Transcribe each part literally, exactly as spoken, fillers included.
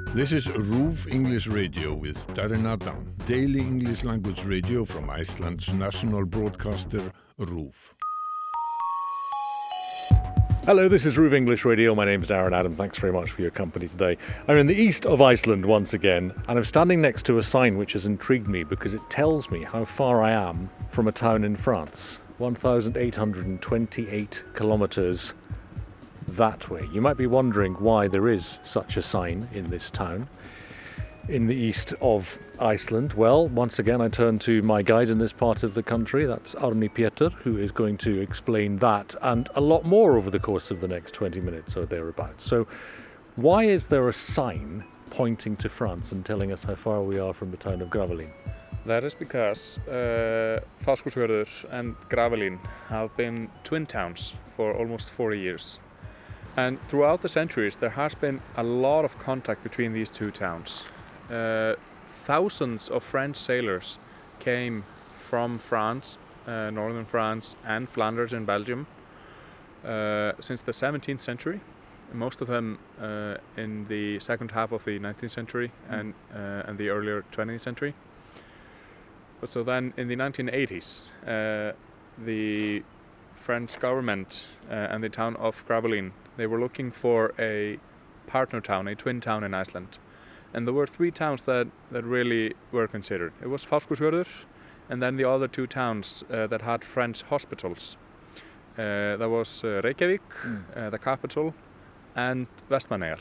This is RÚV English Radio with Darren Adam, daily English language radio from Iceland's national broadcaster, RÚV. Hello, this is RÚV English Radio. My name's Darren Adam. Thanks very much for your company today. I'm in the east of Iceland once again, and I'm standing next to a sign which has intrigued me because it tells me how far I am from a town in France. one thousand eight hundred twenty-eight kilometres that way. You might be wondering why there is such a sign in this town in the east of Iceland. Well, once again, I turn to my guide in this part of the country. That's Árni Pétur, who is going to explain that and a lot more over the course of the next twenty minutes or thereabouts. So why is there a sign pointing to France and telling us how far we are from the town of Gravelín? That is because uh, Fáskrúðsfjörður and Gravelín have been twin towns for almost forty years. And throughout the centuries, there has been a lot of contact between these two towns. Uh, thousands of French sailors came from France, uh, northern France, and Flanders in Belgium uh, since the seventeenth century. Most of them uh, in the second half of the nineteenth century and, uh, and the earlier twentieth century. But so then in the nineteen eighties, uh, the French government uh, and the town of Gravelín, they were looking for a partner town, a twin town in Iceland. And there were three towns that, that really were considered. It was Fáskrúðsfjörður, and then the other two towns uh, that had French hospitals. Uh, that was uh, Reykjavík, mm. uh, the capital, and Vestmannaeyjar.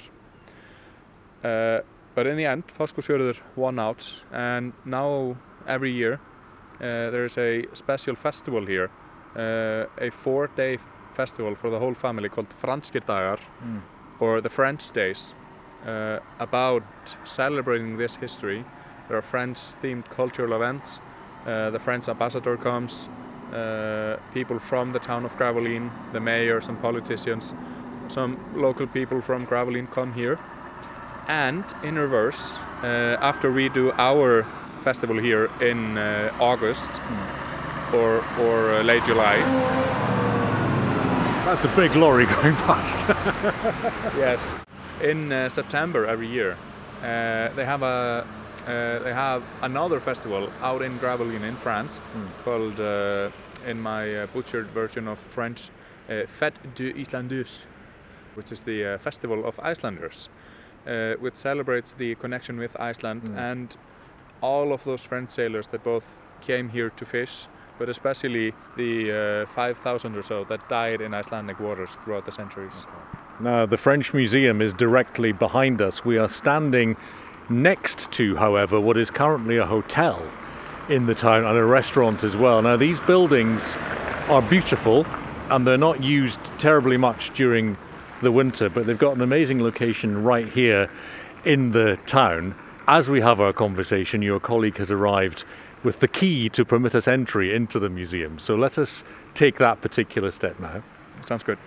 Uh, but in the end, Fáskrúðsfjörður won out, and now every year uh, there is a special festival here, uh, a four-day festival for the whole family called Franskir dagar, mm. or the French Days, uh, about celebrating this history. There are French-themed cultural events. Uh, the French ambassador comes, uh, people from the town of Gravelín, the mayor, some politicians, some local people from Gravelín come here. And in reverse, uh, after we do our festival here in uh, August mm. or, or uh, late July, that's a big lorry going past. Yes. In uh, September every year, uh, they have a uh, they have another festival out in Gravelín in France mm. called, uh, in my uh, butchered version of French, uh, Fête des Islanders, which is the uh, festival of Icelanders, uh, which celebrates the connection with Iceland mm. and all of those French sailors that both came here to fish, but especially the uh, five thousand or so that died in Icelandic waters throughout the centuries. Okay. Now, the French Museum is directly behind us. We are standing next to, however, what is currently a hotel in the town and a restaurant as well. Now, these buildings are beautiful and they're not used terribly much during the winter, but they've got an amazing location right here in the town. As we have our conversation, your colleague has arrived with the key to permit us entry into the museum. So let us take that particular step now. Sounds good.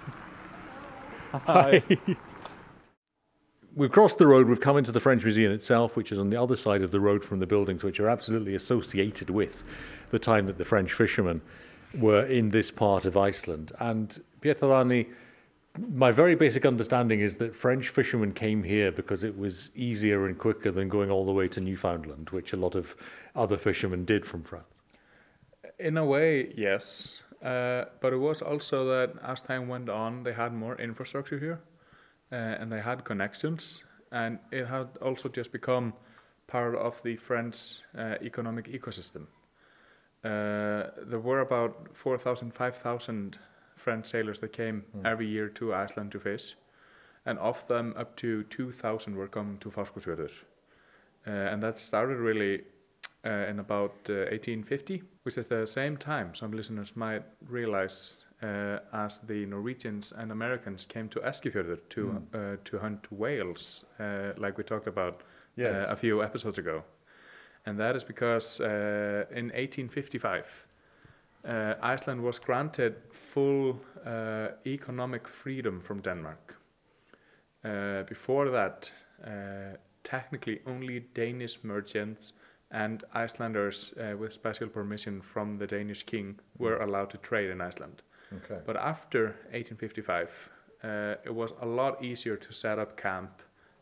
Hi. We've crossed the road, we've come into the French Museum itself, which is on the other side of the road from the buildings, which are absolutely associated with the time that the French fishermen were in this part of Iceland. And Pétur, my very basic understanding is that French fishermen came here because it was easier and quicker than going all the way to Newfoundland, which a lot of other fishermen did from France. In a way, yes. Uh, but it was also that as time went on, they had more infrastructure here uh, and they had connections. And it had also just become part of the French uh, economic ecosystem. Uh, there were about four thousand, five thousand French sailors that came mm. every year to Iceland to fish, and of them up to two thousand were coming to Fáskrúðsfjörður. Uh, and that started really uh, in about uh, eighteen fifty, which is the same time some listeners might realize uh, as the Norwegians and Americans came to Eskifjörður to, mm. uh, to hunt whales, uh, like we talked about yes. uh, a few episodes ago. And that is because uh, in eighteen fifty-five, Uh, Iceland was granted full uh, economic freedom from Denmark. Uh, before that, uh, technically only Danish merchants and Icelanders uh, with special permission from the Danish king were allowed to trade in Iceland. Okay. But after eighteen fifty-five, uh, it was a lot easier to set up camp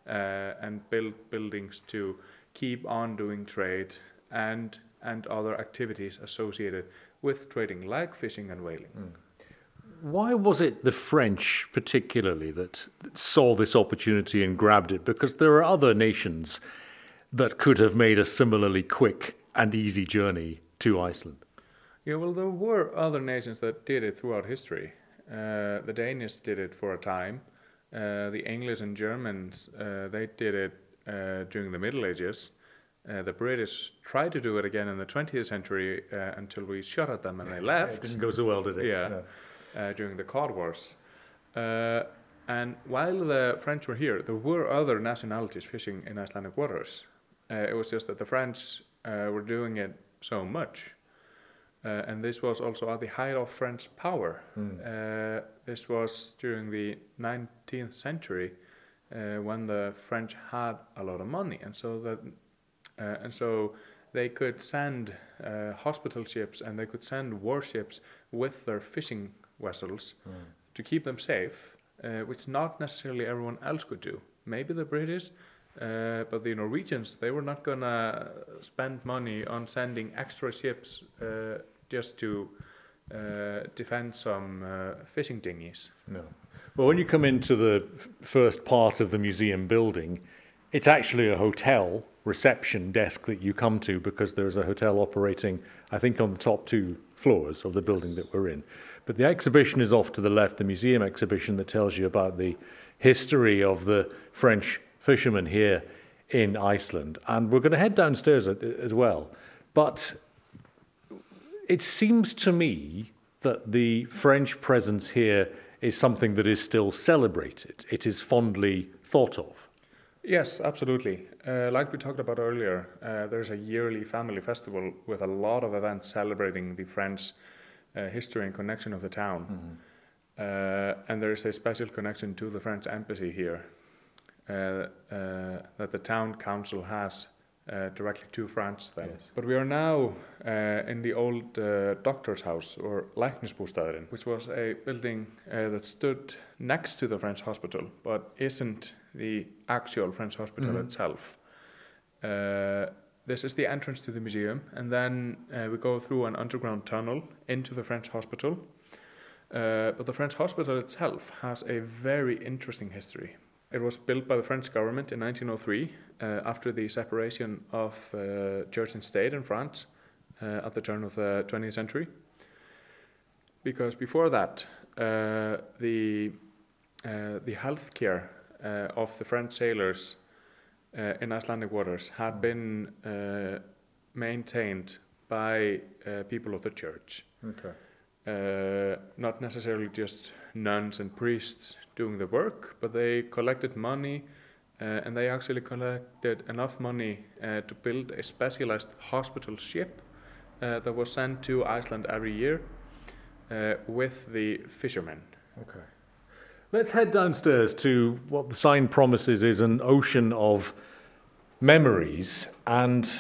uh, and build buildings to keep on doing trade and and other activities associated with trading, like fishing and whaling. Mm. Why was it the French particularly that, that saw this opportunity and grabbed it? Because there are other nations that could have made a similarly quick and easy journey to Iceland. Yeah, well, there were other nations that did it throughout history. Uh, the Danish did it for a time. Uh, the English and Germans, uh, they did it uh, during the Middle Ages. Uh, the British tried to do it again in the twentieth century uh, until we shot at them and they left. It didn't go so well, did it? Yeah, No. uh, during the Cod Wars. Uh, and while the French were here, there were other nationalities fishing in Icelandic waters. Uh, it was just that the French uh, were doing it so much. Uh, and this was also at the height of French power. Mm. Uh, this was during the nineteenth century uh, when the French had a lot of money, and so that uh, and so they could send uh, hospital ships and they could send warships with their fishing vessels mm. to keep them safe, uh, which not necessarily everyone else could do. Maybe the British. Uh, but the Norwegians, they were not going to spend money on sending extra ships uh, just to uh, defend some uh, fishing dinghies. No. Well, when you come into the f- first part of the museum building, it's actually a hotel reception desk that you come to because there's a hotel operating, I think, on the top two floors of the building that we're in. But the exhibition is off to the left, the museum exhibition that tells you about the history of the French fishermen here in Iceland, and we're going to head downstairs as well. But it seems to me that the French presence here is something that is still celebrated. It is fondly thought of. Yes, absolutely. Uh, like we talked about earlier, uh, there's a yearly family festival with a lot of events celebrating the French uh, history and connection of the town. Mm-hmm. Uh, and there is a special connection to the French embassy here. Uh, uh, that the town council has uh, directly to France then. Yes. But we are now uh, in the old uh, doctor's house, or Læknisbústaðurinn, which was a building uh, that stood next to the French hospital, but isn't the actual French hospital mm-hmm. itself. Uh, this is the entrance to the museum, and then uh, we go through an underground tunnel into the French hospital. Uh, but the French hospital itself has a very interesting history. It was built by the French government in nineteen oh three uh, after the separation of uh, church and state in France uh, at the turn of the twentieth century. Because before that, uh, the uh, the healthcare uh, of the French sailors uh, in Icelandic waters had been uh, maintained by uh, people of the church. Okay. Uh, not necessarily just nuns and priests doing the work, but they collected money uh, and they actually collected enough money uh, to build a specialized hospital ship uh, that was sent to Iceland every year uh, with the fishermen. Okay. Let's head downstairs to what the sign promises is an ocean of memories, and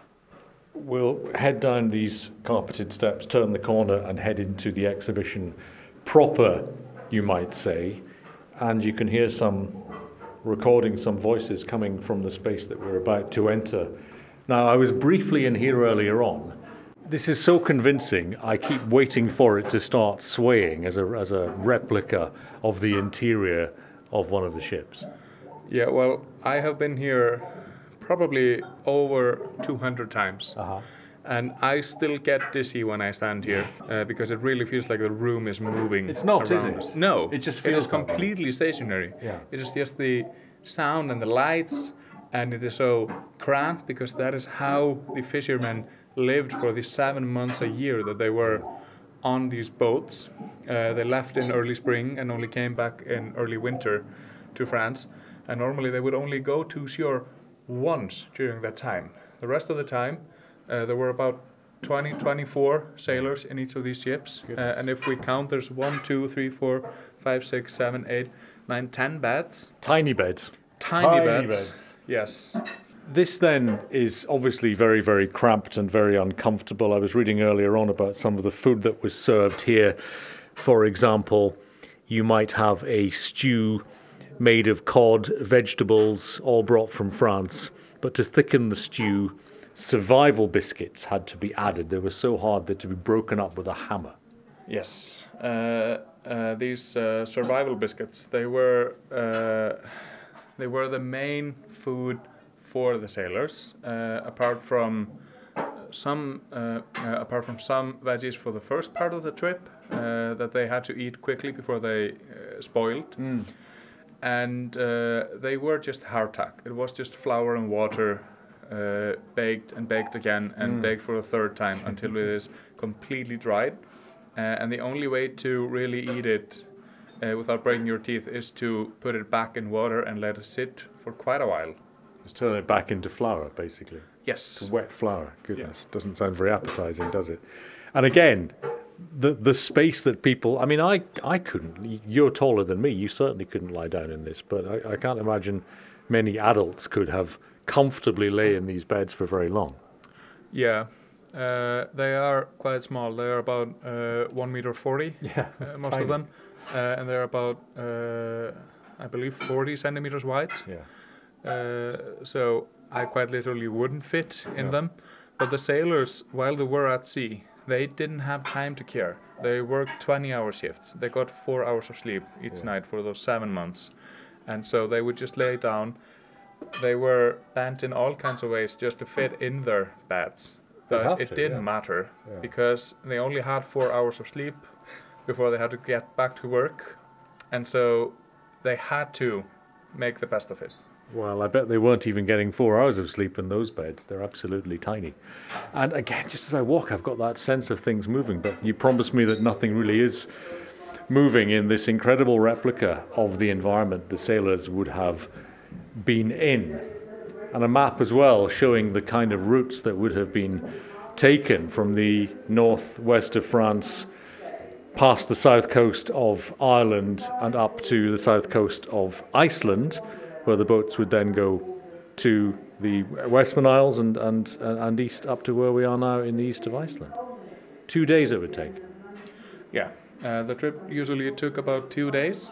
we'll head down these carpeted steps, turn the corner and head into the exhibition proper, you might say, and you can hear some recording, some voices coming from the space that we're about to enter. Now, I was briefly in here earlier on. This is so convincing, I keep waiting for it to start swaying as a, as a replica of the interior of one of the ships. Yeah, well, I have been here probably over two hundred times. Uh-huh. And I still get dizzy when I stand here uh, because it really feels like the room is moving. It's not, around is it? us. No, it just feels it is completely stationary. Yeah. It is just the sound and the lights, and it is so cramped because that is how the fishermen lived for the seven months a year that they were on these boats. Uh, they left in early spring and only came back in early winter to France. And normally they would only go to shore once during that time. The rest of the time, uh, there were about twenty, twenty-four sailors in each of these ships. Uh, and if we count, there's one, two, three, four, five, six, seven, eight, nine, ten beds. Tiny beds. Tiny, Tiny beds. beds. Yes. This then is obviously very, very cramped and very uncomfortable. I was reading earlier on about some of the food that was served here. For example, you might have a stew made of cod, vegetables, all brought from France. But to thicken the stew, survival biscuits had to be added. They were so hard that to be broken up with a hammer. Yes, uh, uh, these uh, survival biscuits, they were uh, they were the main food for the sailors, uh, apart from some uh, uh, apart from some veggies for the first part of the trip uh, that they had to eat quickly before they uh, spoiled. Mm. And uh, they were just hardtack. It was just flour and water, uh, baked and baked again and Mm. baked for a third time until it is completely dried. Uh, and the only way to really eat it uh, without breaking your teeth is to put it back in water and let it sit for quite a while. Just turn it back into flour, basically. Yes. It's wet flour. Goodness, doesn't sound very appetizing, does it? And again, the the space that people, I mean, I I couldn't, you're taller than me, you certainly couldn't lie down in this, but I, I can't imagine many adults could have comfortably lay in these beds for very long. Yeah. Uh, they are quite small. They are about uh, one meter forty, Yeah, uh, most tiny. of them. Uh, and they're about, uh, I believe, forty centimeters wide. Yeah. Uh, so I quite literally wouldn't fit in Yeah. them. But the sailors, while they were at sea, they didn't have time to care. They worked twenty-hour shifts. They got four hours of sleep each Yeah. night for those seven months. And so they would just lay down. They were bent in all kinds of ways just to fit in their beds. They'd have But it to, didn't yeah. matter Yeah. because they only had four hours of sleep before they had to get back to work. And so they had to make the best of it. Well, I bet they weren't even getting four hours of sleep in those beds. They're absolutely tiny. And again, just as I walk, I've got that sense of things moving. But you promised me that nothing really is moving in this incredible replica of the environment the sailors would have been in. And a map as well showing the kind of routes that would have been taken from the northwest of France past the south coast of Ireland and up to the south coast of Iceland, where the boats would then go to the Westman Isles and, and, and east up to where we are now in the east of Iceland. Two days it would take. Yeah, uh, the trip usually took about two days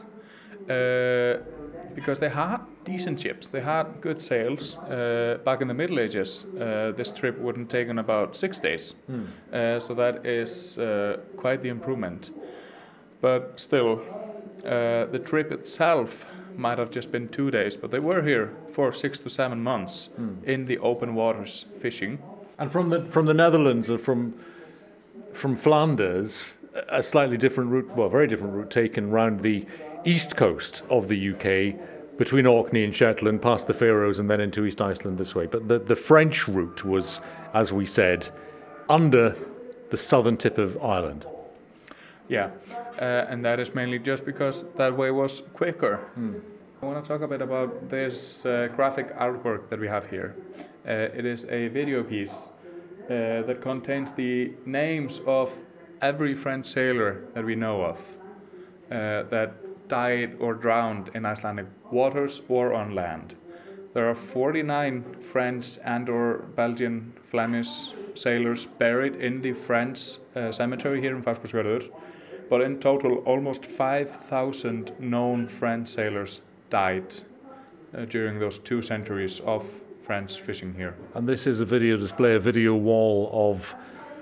uh, because they had decent ships. They had good sails. Uh, back in the Middle Ages, uh, this trip would have taken about six days. Hmm. Uh, so that is uh, quite the improvement. But still, uh, the trip itself might have just been two days, but they were here for six to seven months Hmm. in the open waters fishing. And from the from the Netherlands or from from Flanders, a slightly different route, well, very different route taken round the east coast of the U K, between Orkney and Shetland, past the Faroes and then into East Iceland this way. But the, the French route was, as we said, under the southern tip of Ireland. Yeah, uh, and that is mainly just because that way was quicker. I want to talk a bit about this uh, graphic artwork that we have here. Uh, it is a video piece uh, that contains the names of every French sailor that we know of uh, that died or drowned in Icelandic waters or on land. There are forty-nine French and or Belgian Flemish sailors buried in the French uh, cemetery here in Fáskrúðsfjörður, but in total almost five thousand known French sailors died uh, during those two centuries of French fishing here. And this is a video display, a video wall of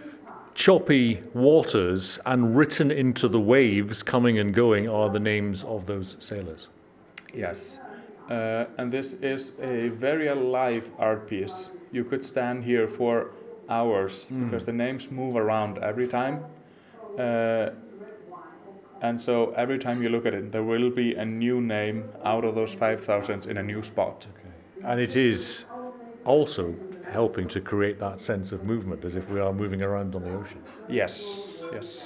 choppy waters, and written into the waves coming and going are the names of those sailors. Yes, uh, and this is a very alive art piece. You could stand here for hours Mm. because the names move around every time. Uh, and so every time you look at it, there will be a new name out of those five thousand in a new spot. And it is also helping to create that sense of movement, as if we are moving around on the ocean. Yes, yes.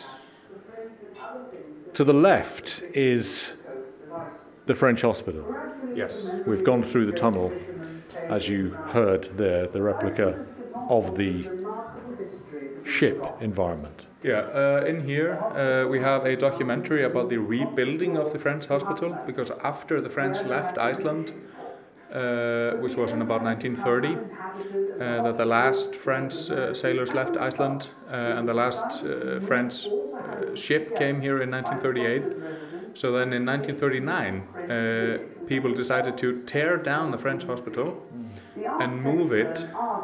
To the left is the French hospital. Yes. We've gone through the tunnel, as you heard there, the replica of the ship environment. Yeah, uh, in here uh, we have a documentary about the rebuilding of the French hospital, because after the French left Iceland, uh, which was in about nineteen thirty, uh, that the last French uh, sailors left Iceland uh, and the last uh, French uh, ship came here in nineteen thirty-eight. So then in nineteen thirty-nine, uh, people decided to tear down the French hospital and move it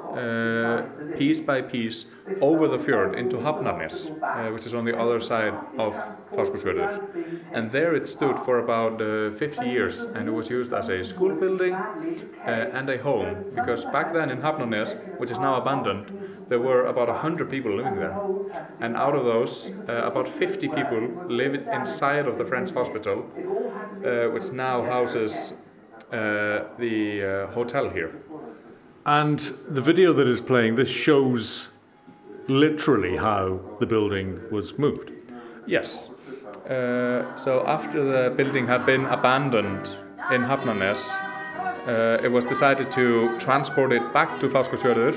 uh, piece by piece over the fjord into Hafnarnes, uh, which is on the other side of Fáskrúðsfjörður. And there it stood for about uh, fifty years, and it was used as a school building uh, and a home, because back then in Hafnarnes, which is now abandoned, there were about one hundred people living there. And out of those, uh, about fifty people lived inside of the French hospital, uh, which now houses uh, the uh, hotel here. And the video that is playing, this shows literally how the building was moved. Yes. Uh, so after the building had been abandoned in Hafnarnes, uh, it was decided to transport it back to Fáskrúðsfjörður,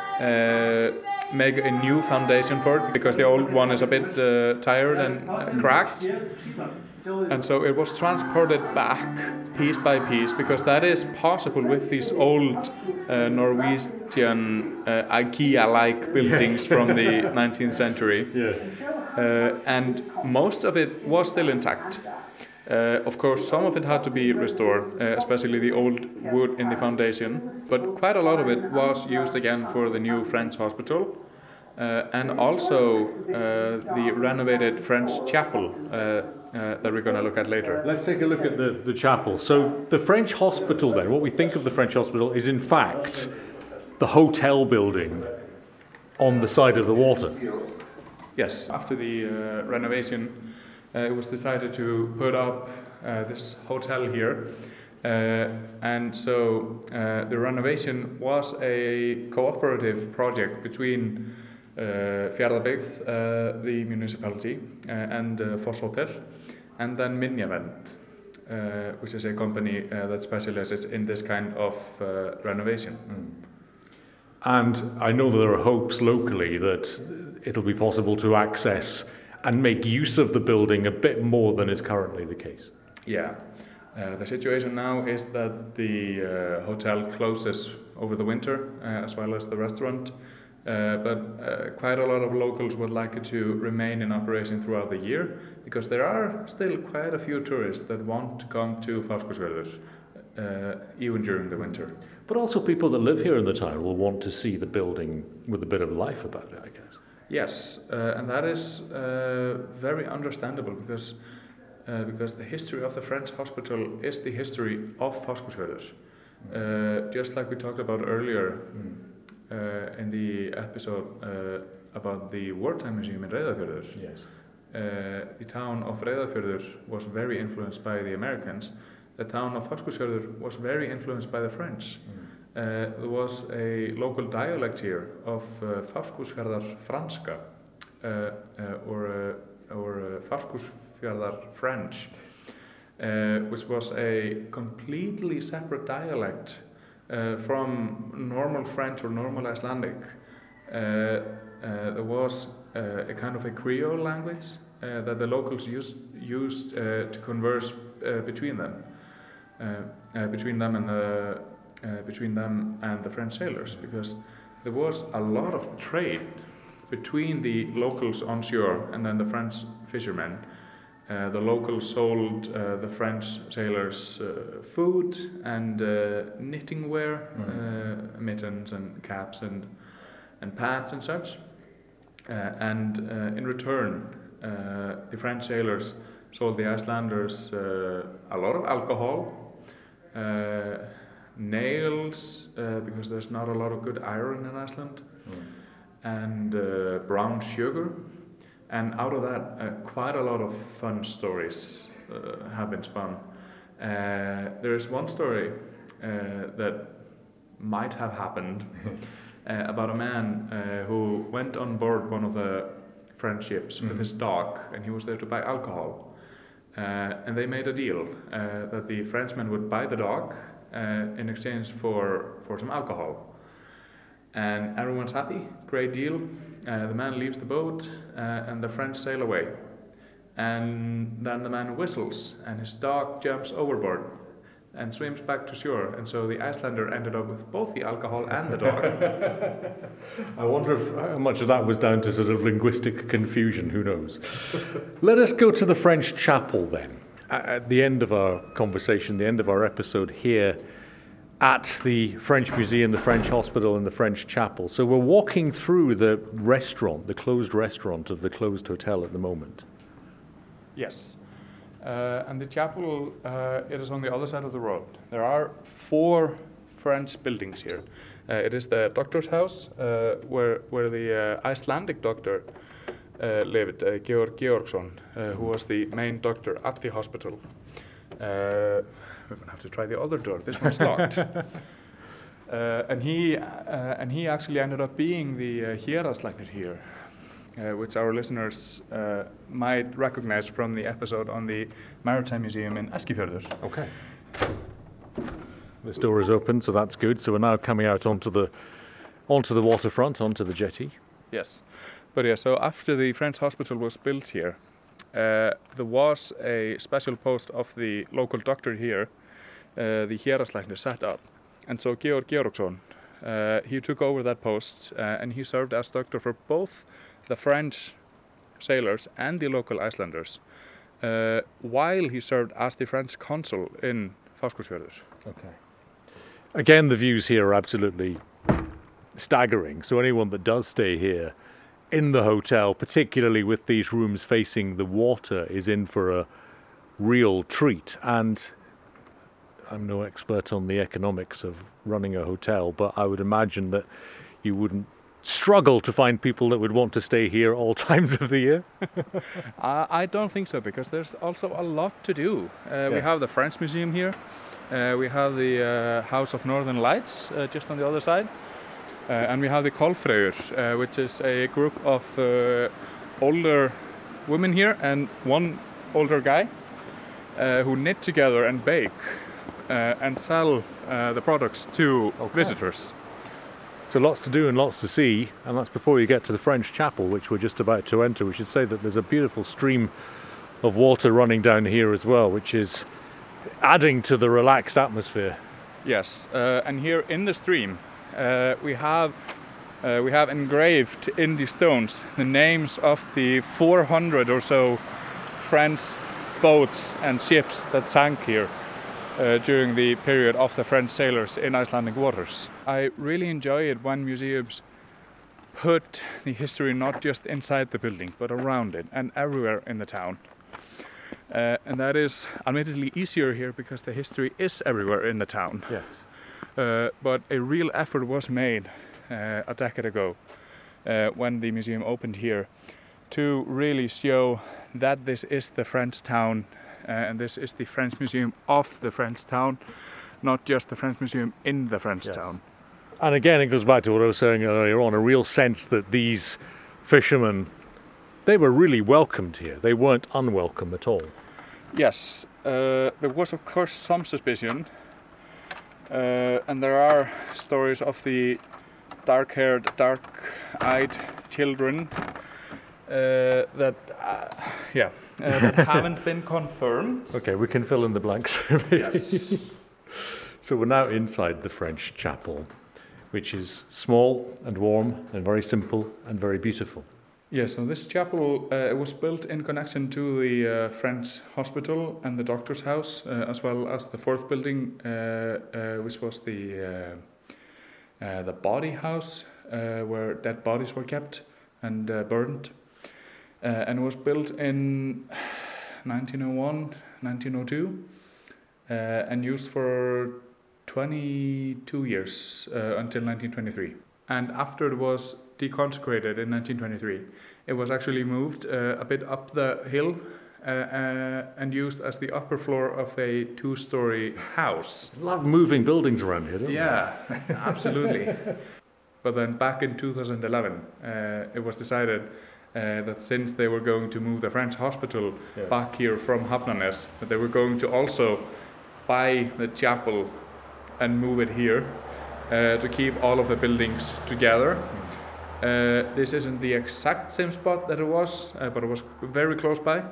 uh, make a new foundation for it, because the old one is a bit uh, tired and uh, cracked. And so it was transported back piece by piece, because that is possible with these old uh, Norwegian uh, IKEA-like buildings yes. from the nineteenth century. Yes. Uh, and most of it was still intact. Uh, of course, some of it had to be restored, uh, especially the old wood in the foundation, but quite a lot of it was used again for the new French hospital. Uh, and also uh, the renovated French chapel uh, uh, that we're going to look at later. Let's take a look at the, the chapel. So the French hospital then, what we think of the French hospital is in fact the hotel building on the side of the water. Yes, after the uh, renovation uh, it was decided to put up uh, this hotel here. Uh, and so uh, the renovation was a cooperative project between Uh, Fjarðabyggð, uh, the municipality, uh, and uh, Foss Hotel, and then Minjavernd, uh, which is a company uh, that specializes in this kind of uh, renovation. Mm. And I know that there are hopes locally that it'll be possible to access and make use of the building a bit more than is currently the case. Yeah. Uh, the situation now is that the uh, hotel closes over the winter, uh, as well as the restaurant. Uh, but uh, quite a lot of locals would like it to remain in operation throughout the year, because there are still quite a few tourists that want to come to Fáskrúðsfjörður, uh, even during the winter. But also people that live here in the town will want to see the building with a bit of life about it, I guess. Yes, uh, and that is uh, very understandable, because uh, because the history of the French hospital is the history of Fáskrúðsfjörður. Uh, just like we talked about earlier, mm. Uh, in the episode uh, about the Wartime Museum in Reyðarfjörður. Yes. Uh, the town of Reyðarfjörður was very influenenced by the Americans. The town of Fáskrúðsfjörður was very influenced by the French. Mm. Uh, there was a local dialect here of uh, Fáskrúðsfjarðar franska, uh, uh, or uh, or uh, Fáskrúðsfjarðar French, uh, which was a completely separate dialect Uh, from normal French or normal Icelandic. Uh, uh, there was uh, a kind of a Creole language uh, that the locals used, used uh, to converse uh, between them, uh, uh, between them and the uh, between them and the French sailors, because there was a lot of trade between the locals on shore and then the French fishermen. Uh, the locals sold uh, the French sailors uh, food and uh, knitting wear, mm-hmm. uh, mittens and caps and and pants and such. Uh, and uh, in return, uh, the French sailors sold the Icelanders uh, a lot of alcohol, uh, nails, uh, because there's not a lot of good iron in Iceland, mm. and uh, brown sugar. And out of that, uh, quite a lot of fun stories uh, have been spun. Uh, there is one story uh, that might have happened uh, about a man uh, who went on board one of the French ships mm-hmm. with his dog, and he was there to buy alcohol. Uh, and they made a deal uh, that the Frenchman would buy the dog uh, in exchange for, for some alcohol. And everyone's happy, great deal. Uh, the man leaves the boat uh, and the French sail away. And then the man whistles and his dog jumps overboard and swims back to shore. And so the Icelander ended up with both the alcohol and the dog. I wonder if, how much of that was down to sort of linguistic confusion, who knows. Let us go to the French chapel then. at the end of our conversation, the end of our episode here at the French Museum, the French Hospital and the French Chapel. So we're walking through the restaurant, the closed restaurant of the closed hotel at the moment. Yes. Uh, and the chapel, uh, it is on the other side of the road. There are four French buildings here. Uh, it is the doctor's house, uh, where where the uh, Icelandic doctor uh, lived, uh, Georg Georgsson, uh, who was the main doctor at the hospital. Uh, we're going to have to try the other door. This one's locked. uh, and he uh, and he actually ended up being the uh, Héraðslæknir here. Uh, which our listeners uh, might recognize from the episode on the Maritime Museum in Eskifjörður. Okay. This door is open, so that's good. So we're now coming out onto the onto the waterfront, onto the jetty. Yes. But yeah, so after the French hospital was built here, uh, there was a special post of the local doctor here, uh, the Héraðslæknir, set up. And so Georg Georgsson, uh, he took over that post uh, and he served as doctor for both the French sailors and the local Icelanders, uh, while he served as the French consul in Fáskrúðsfjörður. Okay. Again, the views here are absolutely staggering. So anyone that does stay here in the hotel, particularly with these rooms facing the water, is in for a real treat. And I'm no expert on the economics of running a hotel, but I would imagine that you wouldn't struggle to find people that would want to stay here all times of the year? uh, I don't think so, because there's also a lot to do. Uh, yes. We have the French Museum here. Uh, we have the uh, House of Northern Lights uh, just on the other side. Uh, and we have the Kolfreyjur, uh, which is a group of uh, older women here and one older guy uh, who knit together and bake uh, and sell uh, the products to okay. visitors. So lots to do and lots to see, and that's before you get to the French Chapel, which we're just about to enter. We should say that there's a beautiful stream of water running down here as well, which is adding to the relaxed atmosphere. Yes, uh, and here in the stream uh, we have uh, we have engraved in the stones the names of the four hundred or so French boats and ships that sank here Uh, during the period of the French sailors in Icelandic waters. I really enjoy it when museums put the history not just inside the building, but around it and everywhere in the town. Uh, and that is admittedly easier here because the history is everywhere in the town. Yes. Uh, but a real effort was made uh, a decade ago uh, when the museum opened here to really show that this is the French town. Uh, and this is the French Museum of the French town, not just the French Museum in the French yes. town. And again, it goes back to what I was saying earlier on, a real sense that these fishermen, they were really welcomed here. They weren't unwelcome at all. Yes, uh, there was of course some suspicion, uh, and there are stories of the dark-haired, dark-eyed children uh, that, uh, yeah. Uh, that haven't been confirmed. Okay, we can fill in the blanks. Yes. So we're now inside the French Chapel, which is small and warm and very simple and very beautiful. Yes, so this chapel uh, was built in connection to the uh, French hospital and the doctor's house, uh, as well as the fourth building, uh, uh, which was the uh, uh, the body house, uh, where dead bodies were kept and uh, burned. Uh, and it was built in nineteen oh one, nineteen oh two, uh, and used for twenty-two years uh, until nineteen twenty-three. And after it was deconsecrated in nineteen twenty-three, it was actually moved uh, a bit up the hill uh, uh, and used as the upper floor of a two-story house. Love moving buildings around here, don't yeah, we? Absolutely. But then back in two thousand eleven, uh, it was decided Uh, that since they were going to move the French hospital yes. back here from Hafnarnes, that they were going to also buy the chapel and move it here uh, to keep all of the buildings together. Mm. Uh, this isn't the exact same spot that it was, uh, but it was very close by.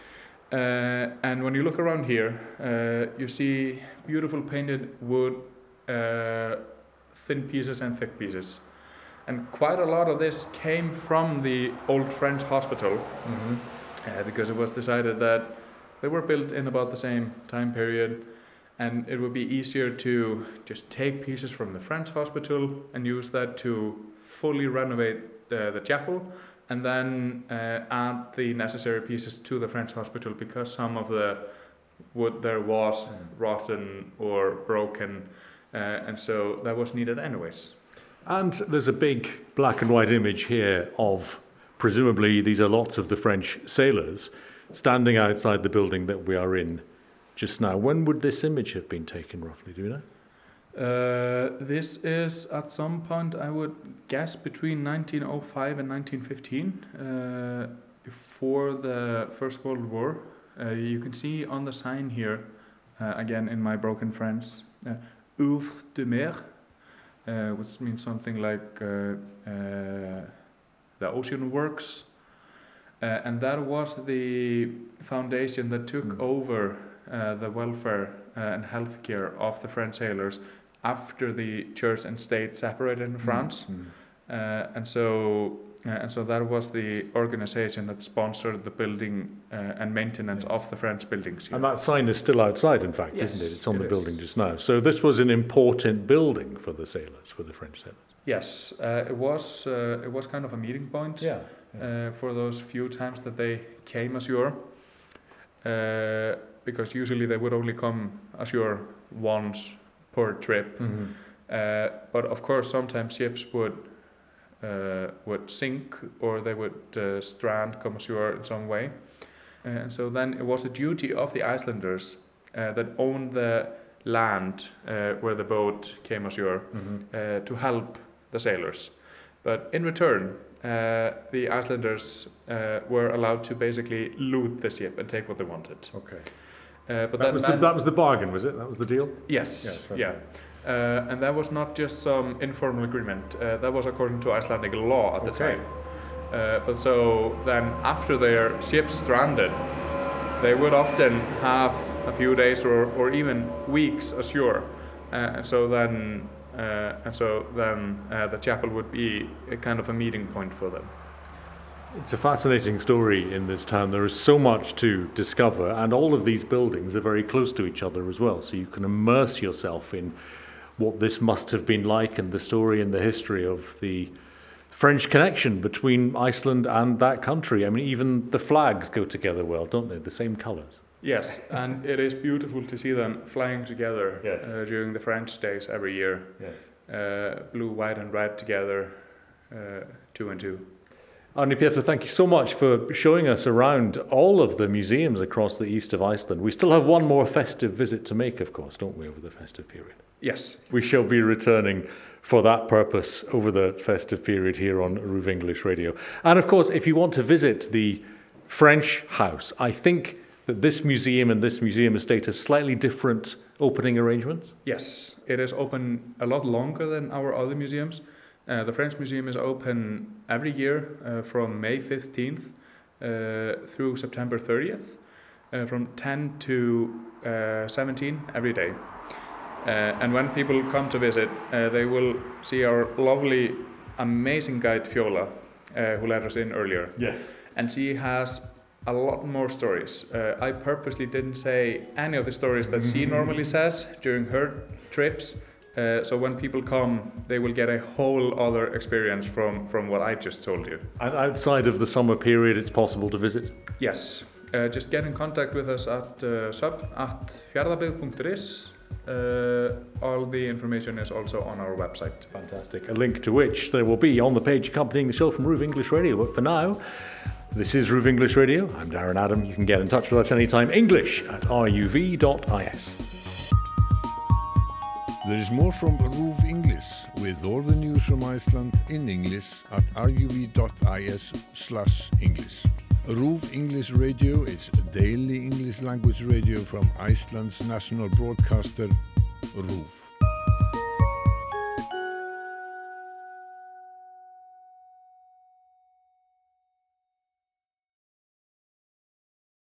Uh, and when you look around here, uh, you see beautiful painted wood, uh, thin pieces and thick pieces. And quite a lot of this came from the old French hospital, mm-hmm. uh, because it was decided that they were built in about the same time period, and it would be easier to just take pieces from the French hospital and use that to fully renovate the, the chapel, and then uh, add the necessary pieces to the French hospital, because some of the wood there was mm. rotten or broken, uh, and so that was needed anyways. And there's a big black and white image here of, presumably these are lots of the French sailors standing outside the building that we are in just now. When would this image have been taken roughly, do you know? Uh, this is at some point, I would guess, between nineteen oh five and nineteen fifteen, uh, before the First World War. Uh, you can see on the sign here, uh, again in my broken French, uh, Oeuvre de Mer, uh, which means something like uh, uh, the ocean works. Uh, and that was the foundation that took mm. over uh, the welfare uh, and healthcare of the French sailors after the church and state separated in France. Mm. Uh, and so uh, and so that was the organization that sponsored the building uh, and maintenance yes. of the French buildings here. And that sign is still outside, in fact, yes, isn't it? It's on it the is. building just now. So this was an important building for the sailors, for the French sailors. Yes, uh, it was uh, it was kind of a meeting point. Yeah. Yeah. Uh, for those few times that they came ashore, uh, because usually they would only come ashore once per trip. Mm-hmm. Uh, but of course, sometimes ships would uh, would sink, or they would uh, strand, come ashore in some way. Uh, and so then it was a duty of the Icelanders uh, that owned the land uh, where the boat came ashore mm-hmm. uh, to help the sailors. But in return, Uh, the Icelanders uh, were allowed to basically loot the ship and take what they wanted. Okay. Uh, but that was, the, that was the bargain, was it? That was the deal? Yes. yes okay. Yeah. Uh, and that was not just some informal agreement. Uh, that was according to Icelandic law at the okay. time. Uh, but so then, after their ship stranded, they would often have a few days or, or even weeks ashore. Uh, and so then. Uh, and so then uh, the chapel would be a kind of a meeting point for them. It's a fascinating story in this town. There is so much to discover, and all of these buildings are very close to each other as well, so you can immerse yourself in what this must have been like and the story and the history of the French connection between Iceland and that country. I mean, even the flags go together well, don't they? The same colours. Yes, and it is beautiful to see them flying together yes. uh, during the French days every year. Yes. Uh, blue, white and red together, uh, two and two. Árni Pétur, thank you so much for showing us around all of the museums across the east of Iceland. We still have one more festive visit to make, of course, don't we, over the festive period? Yes. We shall be returning for that purpose over the festive period here on RÚV English Radio. And of course, if you want to visit the French house, I think that this museum and this museum estate has slightly different opening arrangements? Yes, it is open a lot longer than our other museums. Uh, the French Museum is open every year uh, from May fifteenth uh, through September thirtieth, uh, from ten to uh, seventeen every day. Uh, and when people come to visit, uh, they will see our lovely, amazing guide Fjóla, uh, who let us in earlier. Yes. And she has a lot more stories. Uh, I purposely didn't say any of the stories that she normally says during her trips. Uh, so when people come, they will get a whole other experience from, from what I just told you. And outside of the summer period, it's possible to visit? Yes. Uh, just get in contact with us at uh, sub at fjarðabyggð dot is. Uh, all the information is also on our website. Fantastic. A link to which there will be on the page accompanying the show from RÚV English Radio. But for now, this is RÚV English Radio. I'm Darren Adam. You can get in touch with us anytime. English at R U V dot is. There is more from RÚV English with all the news from Iceland in English at R U V dot is slash English. RÚV English Radio is a daily English language radio from Iceland's national broadcaster, RÚV.